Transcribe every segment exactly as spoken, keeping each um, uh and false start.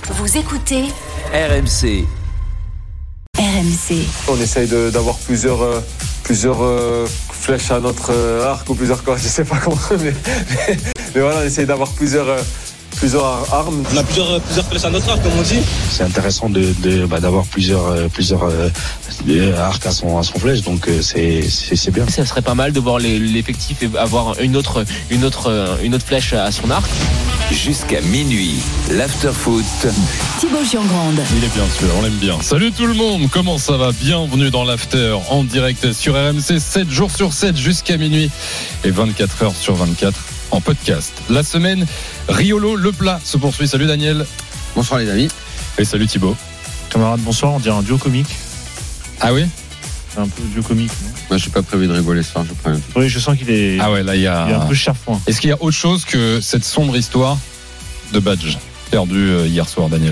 Vous écoutez R M C. R M C. On essaye de, d'avoir plusieurs, euh, plusieurs euh, flèches à notre euh, arc ou plusieurs cordes, je sais pas comment, mais, mais, mais voilà, on essaye d'avoir plusieurs, euh, plusieurs armes. On a plusieurs, plusieurs flèches à notre arc, comme on dit. C'est intéressant de, de, bah, d'avoir plusieurs, euh, plusieurs euh, arcs à son, à son flèche, donc euh, c'est, c'est, c'est bien. Ça serait pas mal de voir les, l'effectif et avoir une autre, une, autre, une autre flèche à son arc. Jusqu'à minuit, l'after-foot. Thibaut Giangrande. Il est bien sûr, on l'aime bien. Salut tout le monde, comment ça va? Bienvenue dans l'after en direct sur R M C, sept jours sur sept jusqu'à minuit et vingt-quatre heures sur vingt-quatre en podcast. La semaine Riolo Le Plat se poursuit. Salut Daniel. Bonsoir les amis. Et salut Thibaut. Camarade, bonsoir, on dirait un duo comique. Ah oui? C'est un peu duo comique, non? Moi je suis pas prévu de rigoler ce soir, je préviens. Oui, je sens qu'il est. Ah ouais, là il y a. Il est un peu chafouin. Est-ce qu'il y a autre chose que cette sombre histoire de badge perdu hier soir, Daniel?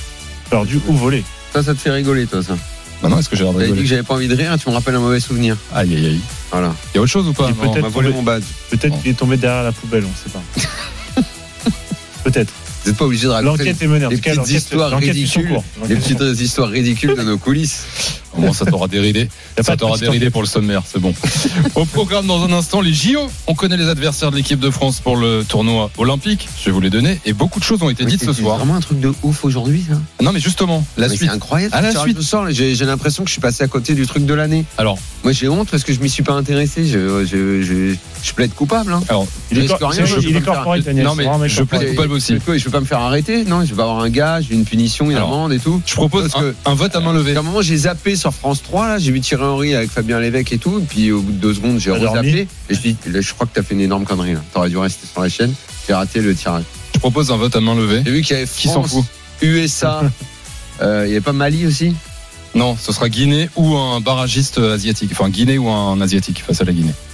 Perdu ou volé? Ça, ça te fait rigoler toi ça? Bah non, est-ce que j'ai l'air de T'avais rigoler? dit que j'avais pas envie de rire, tu me rappelles un mauvais souvenir. Aïe aïe aïe. Voilà. Il y a autre chose ou pas? Et Non. On m'a volé tombé- mon badge. Peut-être Bon. qu'il est tombé derrière la poubelle, on sait pas. Peut-être. Vous n'êtes pas obligé de raconter L'enquête est menée. En les tout cas, petites l'enquête, histoires l'enquête est sous ridicules, cours. les L'enquête est sous petites histoires ridicules de nos coulisses. Au moins ça t'aura déridé. Y a Ça pas de t'aura petite déridé enquête. pour le sommaire, c'est bon. Au programme dans un instant, les J O. On connaît les adversaires de l'équipe de France pour le tournoi olympique. Je vais vous les donner. Et beaucoup de choses ont été Mais dites c'est- ce c'est soir. vraiment un truc de ouf aujourd'hui ça. Non mais justement, la Mais suite. C'est incroyable. À la ce tirage suite. au sort, j'ai, j'ai l'impression que je suis passé à côté du truc de l'année. Alors, Moi j'ai honte parce que je m'y suis pas intéressé. Je, je, je, je plaide coupable. Hein. alors Il est, Je risque cor- rien, c'est- je peux il est pas me faire- corporate, Daniel. non, c'est mais vraiment un mec je corporate. plaide coupable aussi. Je peux, je peux pas me faire arrêter. Non, je vais avoir un gage, une punition, une Alors, amende et tout. je propose Parce un, que- un vote à main levée. À un moment, j'ai zappé sur France trois, là, j'ai vu Thierry Henry avec Fabien Lévesque et tout, et puis au bout de deux secondes, j'ai T'as dormi rezappé, et je dis, là, je crois que t'as fait une énorme connerie, là. T'aurais dû rester sur la chaîne, j'ai raté le tirage. Je propose un vote à main levée. J'ai vu qu'il y avait Qui s'en France, fout? U S A, euh, il y avait pas Mali aussi? Non, ce sera Guinée ou un barragiste asiatique. Enfin, Guinée ou un asiatique face à la Guinée.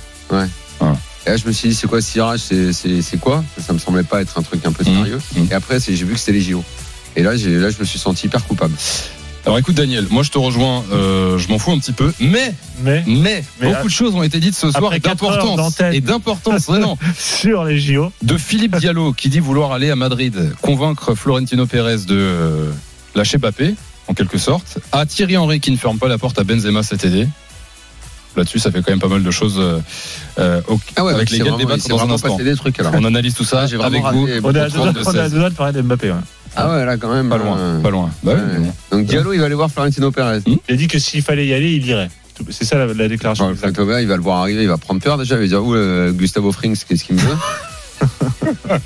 Et là, je me suis dit, c'est quoi ce tirage? C'est, c'est, c'est quoi? Ça, ça me semblait pas être un truc un peu Mmh. sérieux. Mmh. Et après, c'est, j'ai vu que c'était les J O. Et là, j'ai, là, je me suis senti hyper coupable. Alors écoute Daniel, moi je te rejoins, euh, je m'en fous un petit peu, mais, Mais mais, Mais beaucoup de choses ont été dites ce soir après et quatre heures d'importance. d'antenne. Et d'importance, vraiment. sur les J O, De Philippe Diallo qui dit vouloir aller à Madrid, convaincre Florentino Pérez de euh, lâcher Mbappé, en quelque sorte, à Thierry Henry qui ne ferme pas la porte à Benzema cet été. Là-dessus, ça fait quand même pas mal de choses euh, euh, au- Ah ouais, avec c'est lesquelles vraiment, débattre c'est dans un vraiment instant. passé des trucs, alors. On analyse tout ça Ah, j'ai vraiment avec vous. raté. on est à deux doigts- trente-deux on est à seize. deux doigts de parler de Mbappé. Ouais. Ah ouais, là, quand même. Pas loin, euh, pas loin. Bah oui, ouais. mais bon. Donc Diallo, il va aller voir Florentino Pérez. Mmh. Il a dit que s'il fallait y aller, il irait. C'est ça la, la déclaration. Enfin, le exacte. Florentino, il va le voir arriver, il va prendre peur déjà, il va dire où euh, Gustavo Frings, qu'est-ce qu'il me veut?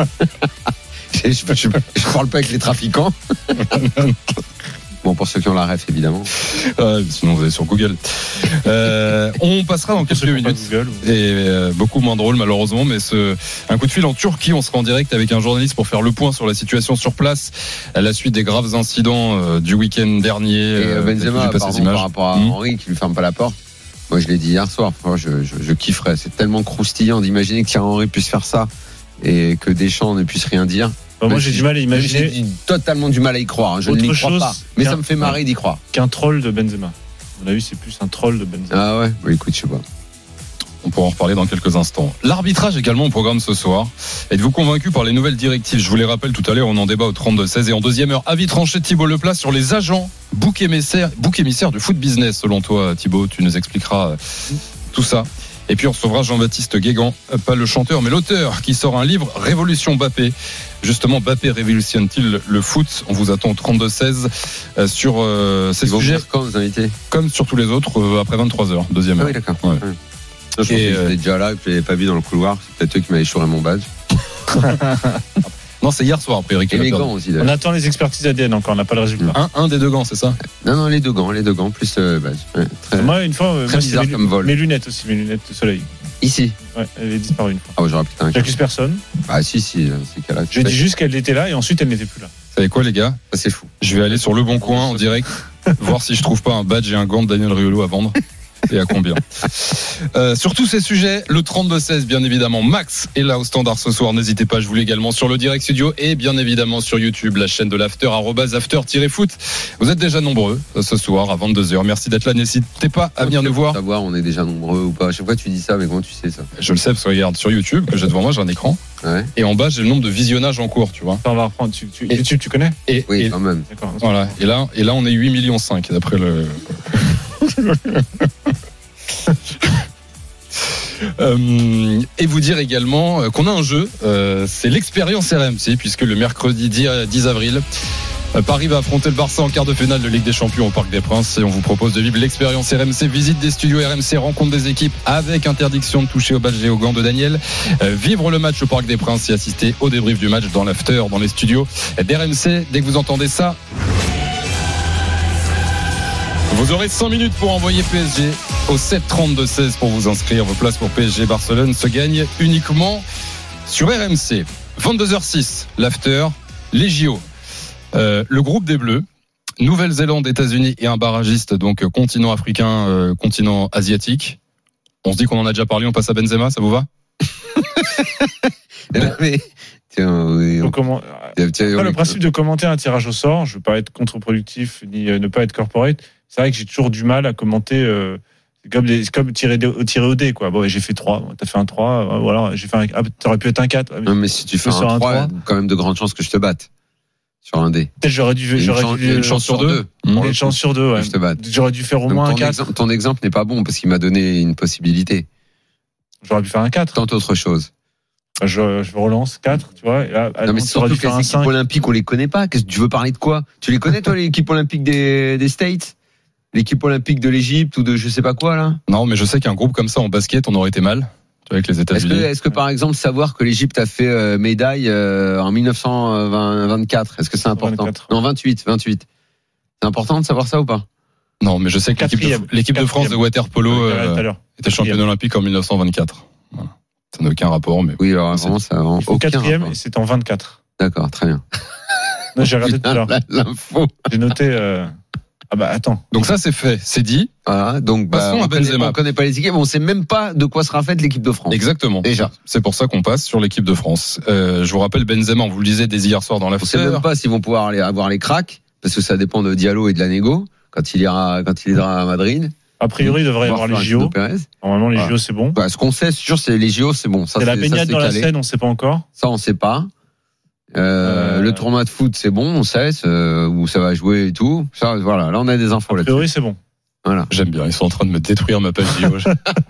je, je, je, je parle pas avec les trafiquants. Bon, pour ceux qui ont la ref, évidemment. Ah, sinon vous allez sur Google. Euh, on passera dans Pour ceux quelques qui ont pas minutes. Google, ou- Et euh, beaucoup moins drôle malheureusement, mais ce, un coup de fil en Turquie, on sera en direct avec un journaliste pour faire le point sur la situation sur place à la suite des graves incidents euh, du week-end dernier. Et euh, euh, Benzema, j'ai pas ces pardon, images. par rapport à Mmh. Henry qui lui ferme pas la porte. Moi, je l'ai dit hier soir. Moi, je, je, je kifferais. C'est tellement croustillant d'imaginer que Thierry Henry puisse faire ça et que Deschamps ne puisse rien dire. Bah, moi, Même j'ai si du mal à J'ai imaginer du- totalement du mal à y croire. hein. Je Autre ne l'y crois chose pas. Mais qu'un- ça me fait marrer d'y croire. qu'un troll de Benzema. À mon avis, c'est plus un troll de Benzema. Ah ouais. Bah, écoute, je sais pas. On pourra en reparler dans quelques instants. L'arbitrage également au programme ce soir. Êtes-vous convaincu par les nouvelles directives? Je vous les rappelle tout à l'heure, on en débat au trente-deux seize. Et en deuxième heure, avis tranché de Thibaut Leplat sur les agents, bouc émissaire, bouc émissaire du foot business. Selon toi, Thibaut, tu nous expliqueras euh, tout ça. Et puis on recevra Jean-Baptiste Guégan, euh, pas le chanteur, mais l'auteur, qui sort un livre, Révolution Mbappé. Justement, Mbappé révolutionne-t-il le foot? On vous attend au trente-deux seize euh, sur euh, ces Ils vont sujets, venir quand, vous invités? comme sur tous les autres, euh, après vingt-trois heures, deuxième Ah heure. oui, d'accord. Ouais. Ouais. Je pensais Et, que euh, j'étais déjà là, que je l'avais pas vu dans le couloir. C'est peut-être eux qui m'avaient chouré mon badge. Non, c'est hier soir, après Eric. Et les gants aussi, On d'ailleurs. attend les expertises A D N encore, on n'a pas le résultat. Un, un des deux gants, c'est ça? Non, non, les deux gants, les deux gants, plus le badge. Ouais, très- Moi, une fois, euh, très moi, c'est bizarre mes, comme vol. mes lunettes aussi, mes lunettes de soleil. Ici. Ouais, elle est disparue une fois. Ah ouais, j'aurais putain. J'accuse personne. Ah si, si, c'est qu'elle a. J'ai dit juste qu'elle était là et ensuite elle n'était plus là. Vous savez quoi, les gars? Ça, c'est fou. Je vais aller sur Le Bon Coin en direct, voir si je trouve pas un badge et un gant de Daniel Riolo à vendre. Et à combien euh, Sur tous ces sujets, le trente-deux seize, bien évidemment. Max est là au standard ce soir. N'hésitez pas, je vous l'ai également sur le Direct Studio et bien évidemment sur YouTube, la chaîne de l'After, arobase after-foot. Vous êtes déjà nombreux ce soir à vingt-deux heures. Merci d'être là. N'hésitez pas à venir nous voir. Savoir, on est déjà nombreux ou pas. À chaque fois, tu dis ça, mais comment tu sais ça? Je le sais parce que regarde sur YouTube, que j'ai devant moi, j'ai un écran. Ouais. Et en bas, j'ai le nombre de visionnages en cours, tu vois. On va reprendre. Tu, tu, Et- YouTube, tu connais? Et, Oui, et- quand même. D'accord. voilà. Et là, et là, on est huit virgule cinq millions d'après le. Euh, et vous dire également qu'on a un jeu, euh, c'est l'expérience R M C, puisque le mercredi dix avril, euh, Paris va affronter le Barça en quart de finale de Ligue des Champions au Parc des Princes, et on vous propose de vivre l'expérience R M C, visite des studios R M C, rencontre des équipes avec interdiction de toucher au badge et aux gants de Daniel, euh, vivre le match au Parc des Princes et assister au débrief du match dans l'after, dans les studios d'R M C. Dès que vous entendez ça, vous aurez cent minutes pour envoyer P S G au sept trente-deux seize pour vous inscrire. Vos places pour P S G Barcelone se gagnent uniquement sur R M C. vingt-deux heures six, l'after, les J O. Euh, le groupe des Bleus, Nouvelle-Zélande, États-Unis et un barragiste, donc continent africain, euh, continent asiatique. On se dit qu'on en a déjà parlé, on passe à Benzema, ça vous va? Mais, tiens, oui, on- Donc, comment... tiens, tiens, Après, oui, le principe de commenter un tirage au sort, je veux pas être contre-productif ni euh, ne pas être corporate. C'est vrai que j'ai toujours du mal à commenter. Euh, c'est comme, des, c'est comme tirer, des- tirer au dé, quoi. Bon, j'ai fait trois. T'as fait un trois. Euh, voilà. J'ai fait un. Ah, t'aurais pu être un quatre. Non, mais si tu fais Sur un un trois, trois. quand même de grandes chances que je te batte. Sur un dé. Peut-être j'aurais dû. Il y a une J'aurais chance- dû il y a une euh, chance sur deux. Mmh. Pour le Une chance coup, sur deux, que ouais. je te batte. J'aurais dû faire au Donc, moins un ton, quatre. exemple, ton exemple n'est pas bon parce qu'il m'a donné une possibilité. J'aurais pu faire un quatre. Tente autre chose. Je, je relance quatre, tu vois. Et là, Non, mais tu aurais surtout dû que faire les un équipes cinq. olympiques, on les connaît pas. Qu'est-ce que tu veux parler de quoi? Tu les connais, toi, l'équipe olympique des, des States? L'équipe olympique de l'Égypte ou de je sais pas quoi, là? Non, mais je sais qu'un groupe comme ça en basket, on aurait été mal. Tu vois, avec les Est-ce que, États-Unis. est-ce que par exemple, savoir que l'Égypte a fait euh, médaille euh, en dix-neuf cent vingt-quatre, est-ce que c'est important? vingt-quatre. Non, vingt-huit, vingt-huit. C'est important de savoir ça ou pas? Non, mais je sais que l'équipe de, Quatrième. l'équipe de France de waterpolo Ouais, euh, tout à l'heure. était championne olympique en mille neuf cent vingt-quatre. Voilà. Ça n'a aucun rapport, mais Oui, alors C'est- vraiment, ça a vraiment Il faut aucun quatrième rapport. et c'est en vingt-quatre. D'accord, très bien. Non, j'ai regardé tout à l'heure. Putain, L'info. J'ai noté. euh, Ah bah attends. donc ça c'est fait, c'est dit. Voilà, donc bah, Passons à on, connaît, Benzema. on connaît pas les équipes, on sait même pas de quoi sera faite l'équipe de France. Exactement. Déjà. C'est pour ça qu'on passe sur l'équipe de France. Euh, je vous rappelle Benzema, on vous le disait dès hier soir dans On sait l'after. même pas s'ils vont pouvoir aller avoir les cracks, parce que ça dépend de Diallo et de la négo, quand il ira, quand il ira à Madrid. A priori, il devrait y Voir avoir les Florentino J O. Pérez. Normalement, les Voilà. J O, c'est bon. Bah, ce qu'on sait, c'est sûr, c'est les J O, c'est bon. Ça, C'est la ça, baignade c'est dans la calé. Seine, on sait pas encore. Ça, on sait pas. Euh, Euh, Le tournoi de foot, c'est bon, on sait euh, où ça va jouer et tout. Ça, voilà, là, on a des infos A là-dessus. priori, c'est bon. Voilà. J'aime bien, ils sont en train de me détruire ma page J O.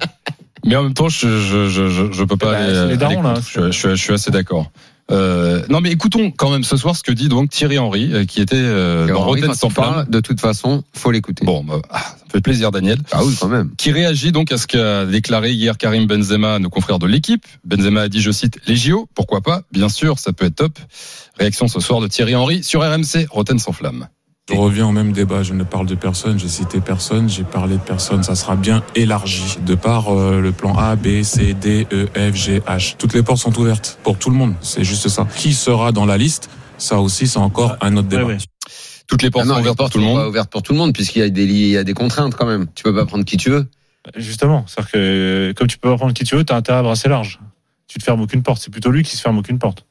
Mais en même temps, je je je je, je peux pas Bah, aller. c'est les aller darons, là. contre. Je, je, suis- je suis assez d'accord. Euh, non, mais écoutons quand même ce soir ce que dit donc Thierry Henry, euh, qui était euh, dans Henri, Rotten quand sans il parle, flamme. de toute façon, faut l'écouter. Bon, bah, ah, ça me fait plaisir, Daniel. Ah oui, quand même. Qui réagit donc à ce qu'a déclaré hier Karim Benzema à nos confrères de l'équipe. Benzema a dit, je cite, les J O, pourquoi pas? Bien sûr, ça peut être top. Réaction ce soir de Thierry Henry sur R M C, Rotten sans flamme. Je reviens au même débat, je ne parle de personne, j'ai cité personne, j'ai parlé de personne, ça sera bien élargi de par euh, le plan A, B, C, D, E, F, G, H. Toutes les portes sont ouvertes pour tout le monde, c'est juste ça. Qui sera dans la liste? Ça aussi, c'est encore un autre débat. Ouais, ouais. Toutes les portes Ah non, sont les ouvertes pour portes tout le sont monde. pas ouvertes pour tout le monde, puisqu'il y a des, il y a des contraintes quand même. Tu peux pas prendre qui tu veux. Justement, c'est-à-dire que comme tu peux pas prendre qui tu veux, t'as intérêt à brasser large. Tu te fermes aucune porte. C'est plutôt lui qui se ferme aucune porte.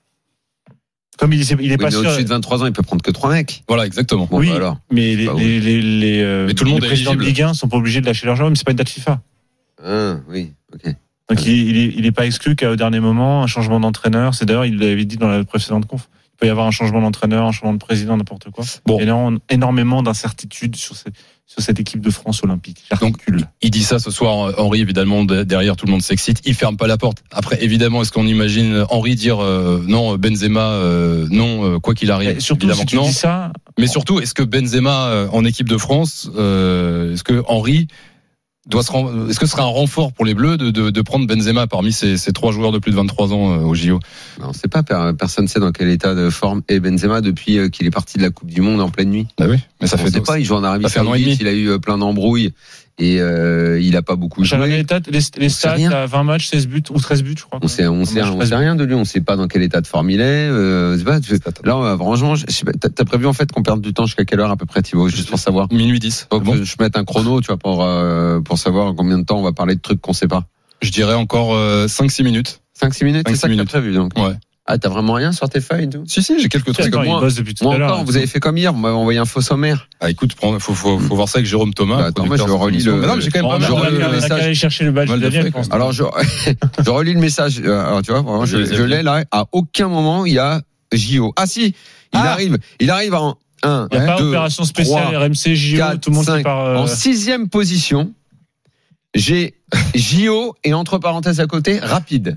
Comme il, est- il est Oui, pas mais sûr. au-dessus de vingt-trois ans, il peut prendre que trois mecs. Voilà, exactement. Bon, Oui. bah alors. Mais les, Bah les, oui. les, les, euh, Mais tout le monde les est présidents de éligible. Ligue un sont pas obligés de lâcher leur jambe, mais c'est pas une date FIFA. Ah, oui, ok. Donc il, il, est, il est pas exclu qu'au dernier moment, un changement d'entraîneur. C'est d'ailleurs, il l'avait dit dans la précédente conf. Il peut y avoir un changement d'entraîneur, un changement de président, n'importe quoi. Bon. Énorme- énormément d'incertitudes sur, ces- sur cette équipe de France olympique. Donc, J'articule. il dit ça ce soir, Henri, évidemment, de- derrière, tout le monde s'excite. Il ferme pas la porte. Après, évidemment, est-ce qu'on imagine Henri dire euh, non, Benzema, euh, non, euh, quoi qu'il arrive? Et surtout, Évidemment si que tu non. dis ça, Mais surtout, est-ce que Benzema, euh, en équipe de France, euh, est-ce que Henri doit se ren- est-ce que ce sera un renfort pour les Bleus de, de, de prendre Benzema parmi ces, ces trois joueurs de plus de vingt-trois ans euh, au J O? On sait pas, per- personne ne sait dans quel état de forme est Benzema depuis euh, qu'il est parti de la Coupe du Monde en pleine nuit. Bah oui, mais ça On fait sait pas, il joue en Arabie ça fait un an et Saoudite, demi. il a eu euh, plein d'embrouilles et euh, il a pas beaucoup J'ai regardé joué. les stats, les, les stats à vingt matchs, seize buts ou treize buts, je crois. On sait, on sait, on sait rien de lui. On sait pas dans quel état de forme il est. Euh, c'est pas, là, franchement, je sais pas, t'as, t'as prévu en fait qu'on perde du temps jusqu'à quelle heure à peu près, Thibaut, juste pour savoir. Minuit dix. Donc, Bon. je mette un chrono, tu vois, pour euh, pour savoir combien de temps on va parler de trucs qu'on sait pas. Je dirais encore euh, cinq six minutes. cinq six minutes, cinq, c'est ça que minutes. t'as prévu donc. Ouais. Ah, t'as vraiment rien sur tes feuilles, tout. Si si, j'ai quelques trucs. Attends, moi, il bosse depuis tout moi à l'heure. encore, vous avez fait comme hier, vous m'avez envoyé un faux sommaire. Ah écoute, prends- faut faut faut voir ça avec Jérôme Thomas. Bah, attends, moi, je producteur relis de cette le- émission. Mais non, mais j'ai quand même On pas a mal j'aurais de- le qu'à message. aller chercher le badge Mal de de Daniel, frais, je pense. quoi. Alors, je, je relis le message. Euh, Alors, tu vois, vraiment, je, Je les ai je bien. l'ai là. À aucun moment, il y a J O. Ah, si, il Ah. arrive. Il arrive en un, Il n'y a pas deux, opération spéciale trois, R M C, J O, quatre, tout le monde qui cinq. part. euh, En sixième position, j'ai J O et entre parenthèses à côté, rapide.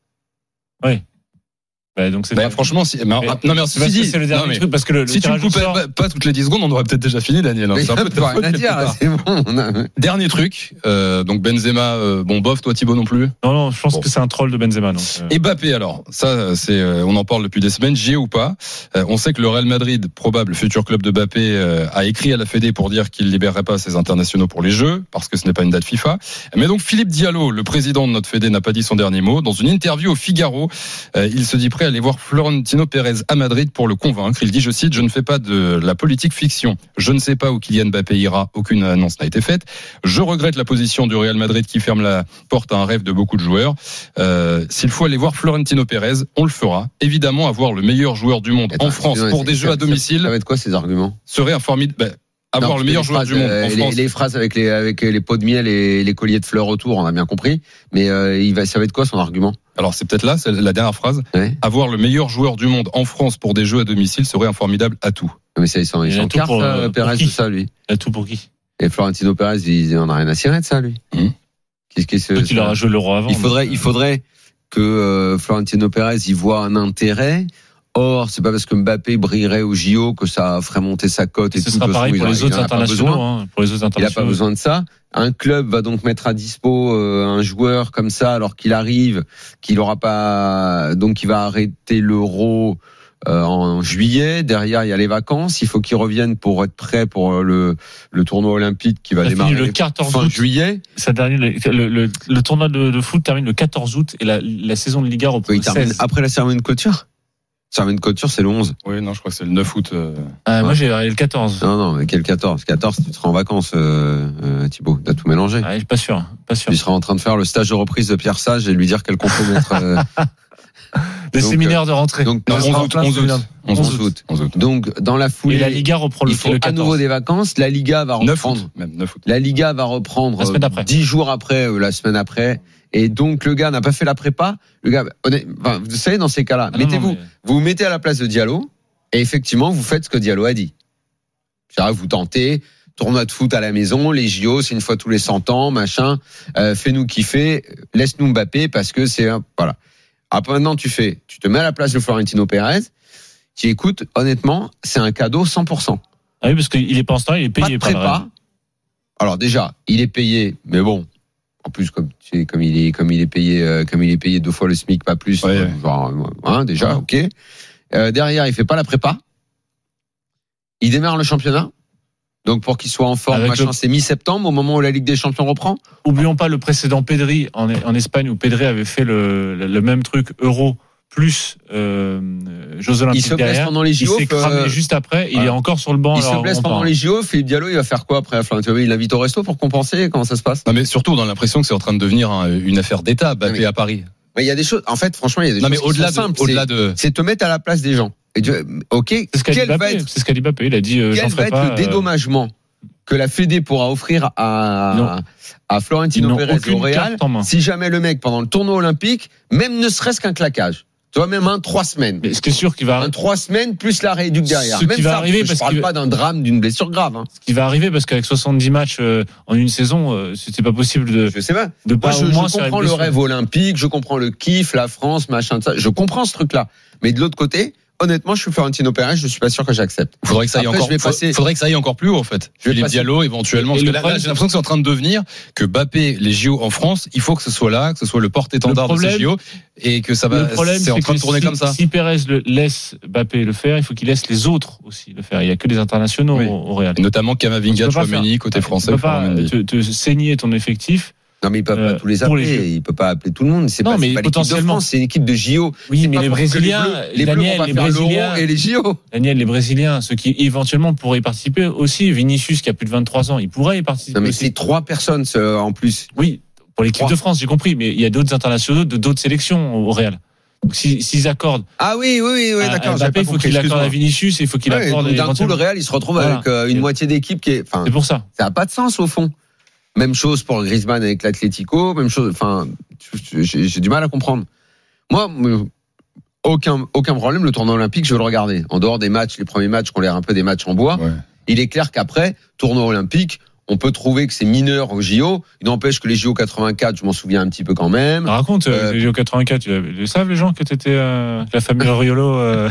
bah, donc c'est Bah, franchement, si, mais, Mais- non mais c'est si, parce que si, c'est le non, dernier mais truc parce que le, le si tu me tirage au coupais sort- pas, pas toutes les dix secondes, on aurait peut-être déjà fini, Daniel. hein. Mais C'est un il peu n'y ta a faute, rien à mais dire, plus là, tard. c'est bon. on a- Dernier truc, euh, donc Benzema, euh, bon bof, toi Thibaut non plus. Non, non, je pense Bon. que c'est un troll de Benzema. Donc, euh, Et Mbappé alors, ça c'est, euh, on en parle depuis des semaines, j'y ai ou pas. Euh, on sait que le Real Madrid, probable futur club de Mbappé, euh, a écrit à la Fédé pour dire qu'il libérerait pas ses internationaux pour les Jeux parce que ce n'est pas une date FIFA. Mais donc Philippe Diallo, le président de notre Fédé, n'a pas dit son dernier mot. Dans une interview au Figaro, euh, il se dit prêt à aller voir Florentino Pérez à Madrid pour le convaincre. Il dit, je cite, je ne fais pas de la politique fiction. Je ne sais pas où Kylian Mbappé ira. Aucune annonce n'a été faite. Je regrette la position du Real Madrid qui ferme la porte à un rêve de beaucoup de joueurs. Euh, s'il faut aller voir Florentino Pérez, on le fera. Évidemment, avoir le meilleur joueur du monde Attends, en France excuse-moi, pour c'est- des jeux ça- à domicile Ça va être quoi ces arguments? serait un formidable. Ben, avoir Non, le meilleur les joueur phrases, du monde euh, en les, France. les phrases avec les avec les pots de miel et les colliers de fleurs autour, on a bien compris. Mais euh, il va, ça va être quoi son argument? Alors c'est peut-être là, c'est la dernière phrase. Ouais. Avoir le meilleur joueur du monde en France pour des jeux à domicile serait un formidable atout. Mais ça, ils sont, ils Il a sont tout cartes, pour, ça, euh, pour Pérez, qui tout ça, lui. il a tout pour qui Et Florentino Pérez, il en a rien à cirer de ça, lui. Mmh. Qu'est-ce qu'il se, Peut-être qu'il aura joué l'Euro avant. il faudrait, il faudrait que euh, Florentino Pérez y voit un intérêt. Or, c'est pas parce que Mbappé brillerait au J O que ça ferait monter sa cote et Ce tout. sera De toute pareil façon, pour il en- les il autres en a pas internationaux. besoin. hein, Pour les autres Il n'a pas internationaux. besoin de ça. Un club va donc mettre à dispo euh, un joueur comme ça alors qu'il arrive, qu'il aura pas, donc il va arrêter l'Euro euh, en juillet. Derrière, il y a les vacances. Il faut qu'il revienne pour être prêt pour euh, le le tournoi olympique qui va Ça démarrer finit le quatorze fin août. juillet. Ça termine le, le, le, le tournoi de, de foot termine le quatorze août et la, la saison de Liga reprend Il le termine seize. après la cérémonie de clôture. La cérémonie de clôture, c'est le onze. Oui, non, je crois que c'est le neuf août. euh. Ah, moi Ouais. j'ai regardé le quatorze. Non, non, mais quel quatorze? quatorze, tu seras en vacances, euh, euh, Thibaut. T'as tout mélangé. Ah, je suis pas sûr, pas sûr. Tu seras en train de faire le stage de reprise de Pierre Sage et lui dire quel concours mettre. euh, Des donc, séminaires de rentrée. donc, Non, on onze sera en août, plein onze août. séminaire. onze onze août. août. onze août. Donc, dans la Et foulée, la Liga reprend le, il faut le à quatorze. nouveau des vacances. La Liga va neuf reprendre. août, même neuf août. La Liga va reprendre La semaine euh, après. dix jours après, euh, la semaine après. Et donc, le gars n'a pas fait la prépa. Le gars, honnête- enfin, vous savez, dans ces cas-là, Ah, non, mettez-vous, non, mais- vous vous mettez à la place de Diallo. Et effectivement, vous faites ce que Diallo a dit. C'est-à-dire, vous tentez, tournoi de foot à la maison, les J O, c'est une fois tous les cent ans, machin. Euh, fais-nous kiffer, laisse-nous Mbappé parce que c'est un, voilà. Après, maintenant, tu fais, tu te mets à la place de Florentino Pérez. Tu écoutes, honnêtement, c'est un cadeau cent pour cent. Ah oui, parce qu'il est pas en stand, il est Pas payé de par le Real. prépa. Alors déjà, il est payé, mais bon. En plus, comme tu sais, comme il est, comme il est payé, euh, comme il est payé deux fois le SMIC, pas plus. Ouais, euh, ouais. genre, hein, déjà, ok. Euh, derrière, il fait pas la prépa. Il démarre le championnat. Donc pour qu'il soit en forme, Avec machin, le- c'est mi-septembre, au moment où la Ligue des Champions reprend. Oublions pas le précédent Pedri en, en Espagne où Pedri avait fait le, le, le même truc Euro plus euh, Jeux Il Olympiques se blesse derrière. pendant les Il J O. s'est cramé euh, juste après. Il voilà. est encore sur le banc. il se alors, blesse on pendant parle. les J O. Philippe Diallo, il va faire quoi après Florentino? Il l'invite au resto pour compenser. Comment ça se passe? Non, mais surtout, on a l'impression que c'est en train de devenir un- une affaire d'État, Mbappé Non, mais- à Paris. Mais il y a des choses. En fait, franchement, il y a des Non, mais choses qui au-delà sont de, simples. au-delà C'est- de. C'est te mettre à la place des gens. Et tu, ok. C'est ce qu'a dit Quel va Mbappé. être C'est ce qu'a dit Mbappé. Il a dit euh, j'en Quel va ferai être pas. le euh, dédommagement que la Fédé pourra offrir Non. à, à Ils Florentino n'ont Pérez aucune au Real carte en main. si jamais le mec, pendant le tournoi olympique, même ne serait-ce qu'un claquage, tu vois, même un trois semaines. Mais ce qui est sûr qu'il va Un trois semaines plus la rééduque derrière. Ce Même qui va ça, arriver parce que parce je parle qu'il va- pas d'un drame, d'une blessure grave. Hein. ce qui va arriver parce qu'avec soixante-dix matchs euh, en une saison, euh, c'était pas possible de Je sais pas. de Moi, pas je, au je moins se faire comprends une le blessure. rêve olympique, je comprends le kiff, la France, machin de ça. Je comprends ce truc-là. Mais de l'autre côté, honnêtement, je suis Florentino Pérez, je suis pas sûr que j'accepte. Faudrait que ça aille Après, encore, je vais passer- faudrait que ça aille encore plus haut, en fait. Je vais Philippe passer- Diallo, éventuellement. Et- Parce et que le là, problème, là, j'ai l'impression que c'est en train de devenir que Mbappé, les J O en France, il faut que ce soit là, que ce soit le porte-étendard Le de ces problème- J O, et que ça va, Le problème, c'est en train que de tourner si, comme ça. Si Pérez le laisse Mbappé le faire, il faut qu'il laisse les autres aussi le faire. Il n'y a que des internationaux Oui. au, au Real. Et notamment Kamavinga, Tu peux pas Chouameni, faire- côté Tu français. peux pas Florent Mendy. te, te saigner ton effectif. Non, mais il peut Euh, pas tous les pour les appeler. Jeux. Il peut pas appeler tout le monde. C'est Non, pas, mais c'est pas l'équipe de potentiellement. France, c'est une équipe de J O. Oui, C'est mais pas les parce que Brésiliens, les Bleus, les Bleus Daniel, vont pas les faire l'Euro Brésiliens, et les J O. Daniel, les Brésiliens, ceux qui éventuellement pourraient y participer aussi, Vinicius qui a plus de vingt-trois ans, il pourrait y participer Non, mais aussi. c'est trois personnes ce- en plus. Oui, pour l'équipe Trois. de France, j'ai compris, mais il y a d'autres internationaux de d'autres sélections au Real. Donc si- s'ils accordent Ah oui, oui, oui, oui à d'accord. j'avais Mbappé, pas il faut compris, qu'il accorde à excuse-moi. Vinicius et il faut qu'il Ouais, accorde donc d'un coup, le éventuellement. Real, il se retrouve Voilà. avec euh, une moitié d'équipe qui est. Enfin, C'est pour ça. ça n'a pas de sens au fond. Même chose pour Griezmann avec l'Atlético, même chose. Enfin, j'ai j'ai du mal à comprendre. Moi, me- aucun aucun problème. Le tournoi olympique, je veux le regarder. En dehors des matchs, les premiers matchs qui ont l'air un peu des matchs en bois. Ouais. Il est clair qu'après tournoi olympique, on peut trouver que c'est mineur au J O. Il n'empêche que les J O quatre-vingt-quatre, je m'en souviens un petit peu quand même. Raconte, Euh, euh, les J O quatre-vingt-quatre, tu le savent les gens que tu étais euh, la famille Riolo euh,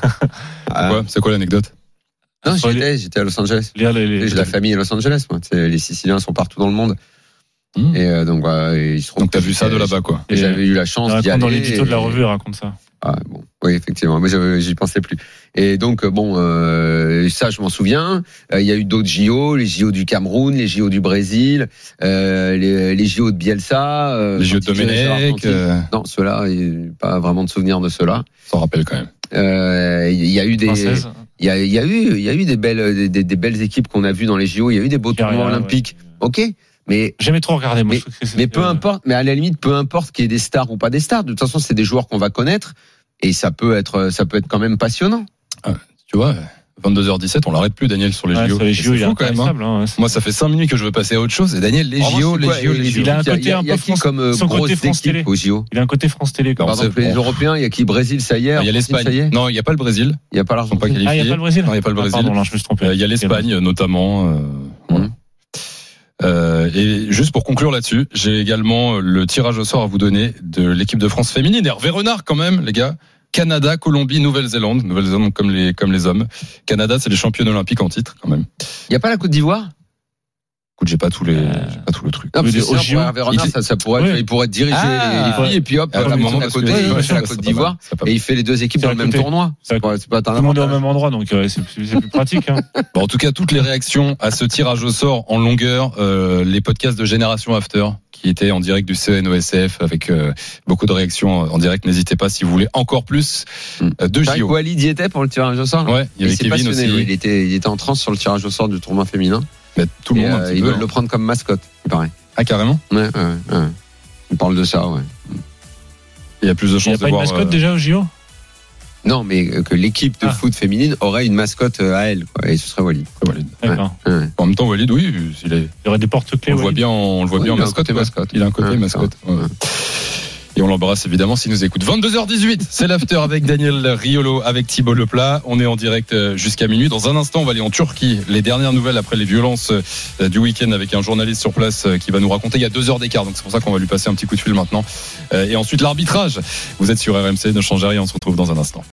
Ah, Quoi C'est quoi l'anecdote? non, sur j'y étais, j'étais à Los Angeles. lire les, les- J'ai la famille à Los Angeles, moi. Tu sais, les Siciliens sont partout dans le monde. Mmh. Et euh, donc, voilà, et ils seront. Donc t'as vu ça de là-bas, quoi. Et j'avais eu la chance d'y raconte aller. dans l'édito de la et- revue, raconte ça. Ah, bon, oui, effectivement, mais j'avais- j'y pensais plus. Et donc, euh, bon, euh, ça, je m'en souviens. Euh, Il y a eu d'autres J O, les J O du Cameroun, les J O du Brésil, euh, les, les J O de Bielsa, euh, Les Jeux de quand il jouait sur Domenech, l'Argentine. euh, Non, ceux-là, il n'y a pas vraiment de souvenir de ceux-là. ça rappelle quand même. Euh, Il y a eu des, Française. il y a, il y a eu, il y a eu des belles, des, des- des belles équipes qu'on a vues dans les J O. Il y a eu des beaux Carrière, tournois ouais. olympiques. Ok, mais Jamais trop regardé, moi. Mais- je trouve que c'est- mais peu euh, importe, mais à la limite, peu importe qu'il y ait des stars ou pas des stars. De toute façon, c'est des joueurs qu'on va connaître et ça peut être, ça peut être quand même passionnant. Tu vois, vingt-deux heures dix-sept, on l'arrête plus, Daniel, sur les ouais, J O. sur les C'est J O, il est fou, quand même, hein. intarissable. hein. Moi, ça fait cinq minutes que je veux passer à autre chose. Et Daniel, les En J O, revanche, les c'est J O, quoi, les J O. Il a un Il y a- côté il y a- un il y a peu qui France- comme euh, son côté grosse France Télé. équipe aux J O? Il a un côté France Télé. quoi. Non, Par exemple, c'est- les bon. Européens, il y a qui? Brésil, ça y est. Il y a Argentine, ça y l'Espagne. est. Non, il n'y a pas le Brésil. Il n'y a pas Ils sont pas l'Argentine. qualifiés. Ah, il n'y a pas le Brésil Non, il n'y a pas le Ah, Brésil. pardon, là, je me suis trompé. Euh, Il y a l'Espagne, notamment. euh, voilà. Mhm. Euh, et juste pour conclure là-dessus, j'ai également le tirage au sort à vous donner de l'équipe de France féminine. Hervé Renard, quand même, les gars. Canada, Colombie, Nouvelle-Zélande. Nouvelle-Zélande comme les, comme les hommes. Canada, c'est les championnes olympiques en titre, quand même. Il n'y a pas la Côte d'Ivoire? Écoute, j'ai pas tous les, Euh, j'ai pas tout le truc. Non, parce Oui, que au sinon, J O, pour Hervé Renard, il- ça, ça pourrait, Oui. il pourrait diriger Ah, les, les filles et puis hop, à la, un moment, la parce Côte que- d'Ivoire, ouais, c'est la c'est Côte pas d'Ivoire mal, c'est pas et il fait les deux équipes C'est dans à le même côté. tournoi. C'est à Ça pourrait- ça peut être un Tout le monde est au avantage. même endroit, donc euh, c'est plus c'est plus pratique. hein. Bon, en tout cas, toutes les réactions à ce tirage au sort en longueur, euh, les podcasts de Génération After, qui étaient en direct du C N O S F avec euh, beaucoup de réactions en direct. N'hésitez pas si vous voulez encore plus euh, de C'est vrai J que O. Walid y était pour le tirage au sort. là. Ouais, il y avait Il s'est Kevin passionné, aussi. lui. Il était, il était en transe sur le tirage au sort du tournoi féminin. Mais tout le Et, monde un euh, petit ils peu. veulent le prendre comme mascotte, il paraît. Ah, carrément. Ouais, ouais, ouais. Il parle de ça, ouais. Il y a plus de Il n'y a chances pas de une voir. mascotte euh, déjà au J O? Non, mais euh, que l'équipe de Ah. foot féminine aurait une mascotte euh, à elle, quoi. Et ce serait Walid. Walid. D'accord. Ouais. En même temps, Walid, oui, il est. Il y aurait des porte-clés. On le voit ouais. bien, en- on le voit Ouais, bien en il a un mascotte. côté ouais. mascotte. Il a un côté Ouais, mascotte. ça. ouais. Et on l'embrasse évidemment s'il nous écoute. vingt-deux heures dix-huit, c'est l'after avec Daniel Riolo, avec Thibaut Leplat. On est en direct euh, jusqu'à minuit. Dans un instant, on va aller en Turquie. Les dernières nouvelles après les violences euh, du week-end avec un journaliste sur place euh, qui va nous raconter. Il y a deux heures d'écart, donc c'est pour ça qu'on va lui passer un petit coup de fil maintenant. Euh, Et ensuite l'arbitrage. Vous êtes sur R M C, ne changez rien. On se retrouve dans un instant.